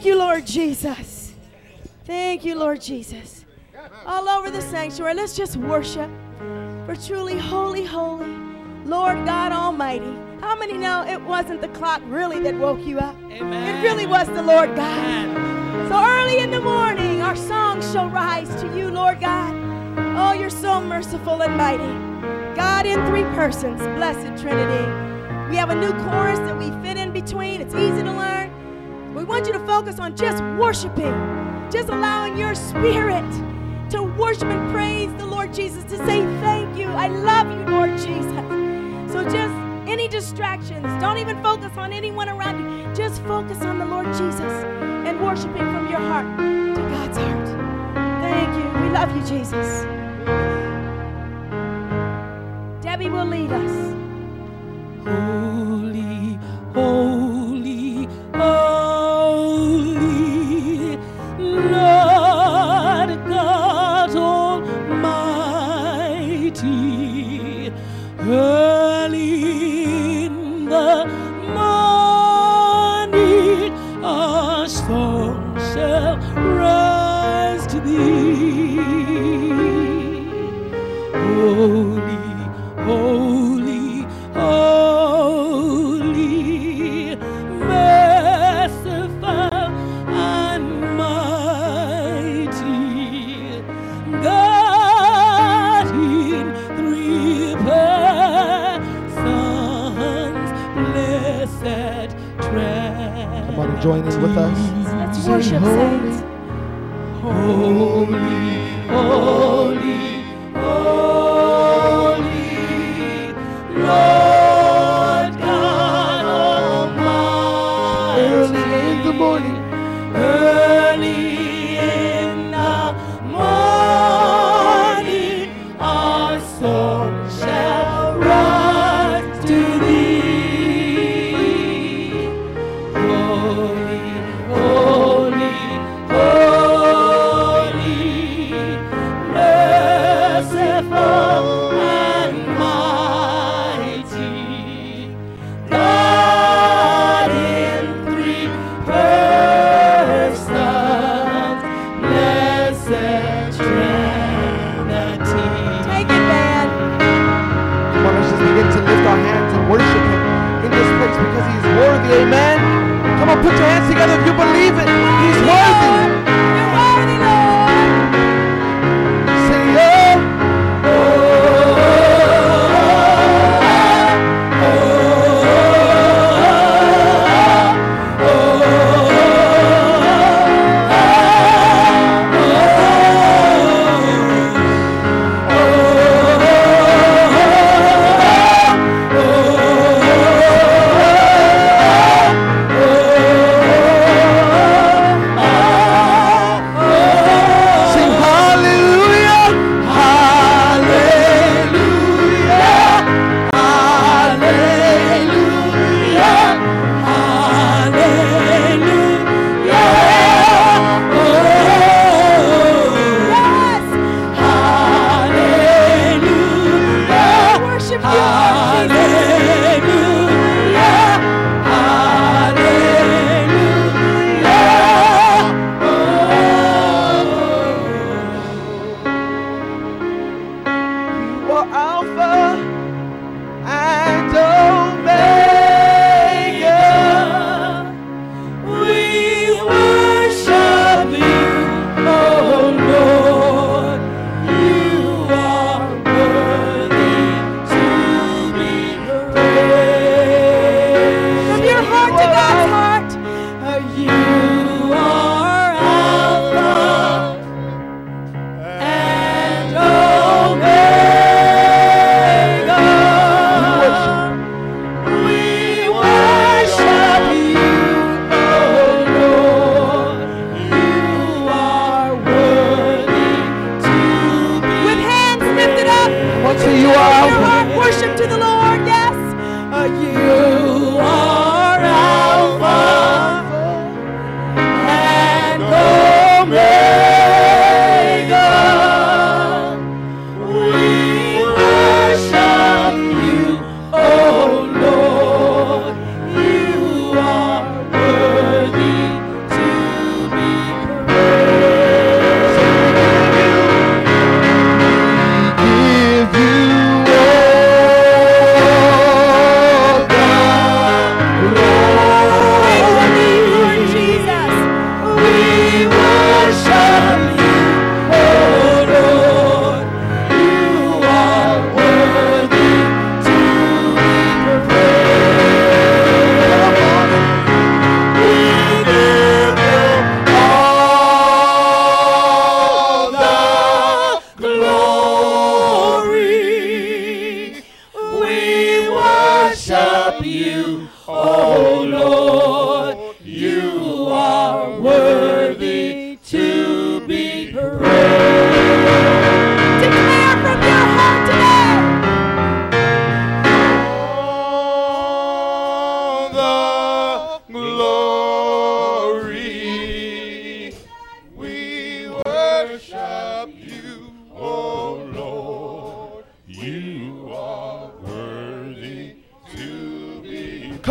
Thank you, Lord Jesus. Thank you, Lord Jesus. All over the sanctuary, let's just worship. For truly holy, holy, Lord God Almighty. How many know it wasn't the clock really that woke you up? Amen. It really was the Lord God. Amen. So early in the morning, our songs shall rise to you, Lord God. Oh, you're so merciful and mighty. God in three persons, blessed Trinity. We have a new chorus that we fit in between. It's easy to learn. We want you to focus on just worshiping, just allowing your spirit to worship and praise the Lord Jesus, to say thank you. I love you, Lord Jesus. So just any distractions, don't even focus on anyone around you. Just focus on the Lord Jesus and worshiping from your heart to God's heart. Thank you. We love you, Jesus. Debbie will lead us. Holy, holy, holy, Lord God Almighty. Early in the morning, our song shall rise to thee. Holy, holy, holy, merciful and mighty, God in three persons, blessed Trinity. Come on and join in with us. Let's worship, saints. Holy, holy, holy, Lord God Almighty. Early in the morning, early in the morning, our song shall rise to thee. Holy, holy, holy, merciful and mighty, God in three persons, blessed Trinity. Take it, man. come on, let's just begin to lift our hands and worship Him in this place because He is worthy. Amen. Come on, put your hands together if you believe it. He's worthy. You're worthy, Lord. Say,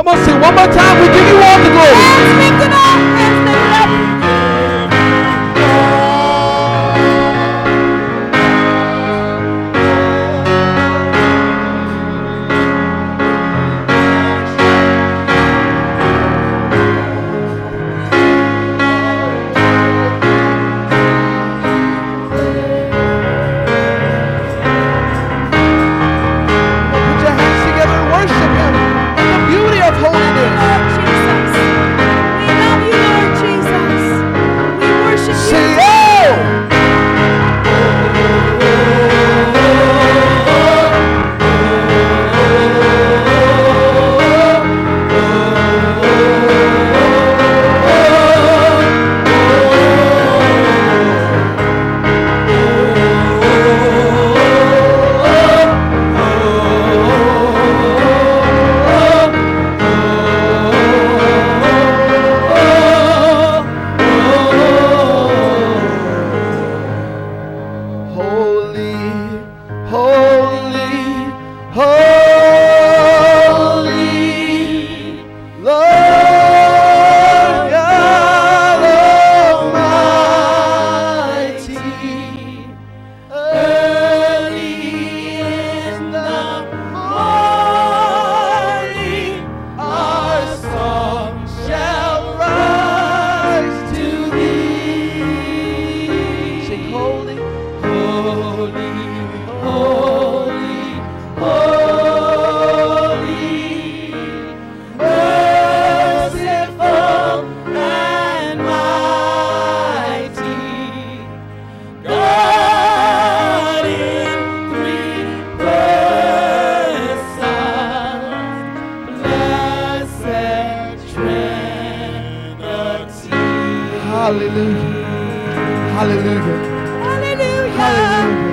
on, sing one more time. We give you all the glory. Hands lifted up, hands lifted up. Put your hands together and worship him in the beauty of holiness. Lord Jesus, we love you, Lord Jesus. We worship you. Say, oh! Holy, holy, holy, Lord God Almighty. Early in the morning, our song shall rise to thee. Sing holy. Holy, holy, holy, merciful and mighty, God in three persons, blessed Trinity. Hallelujah. Hallelujah. Hallelujah. Hallelujah.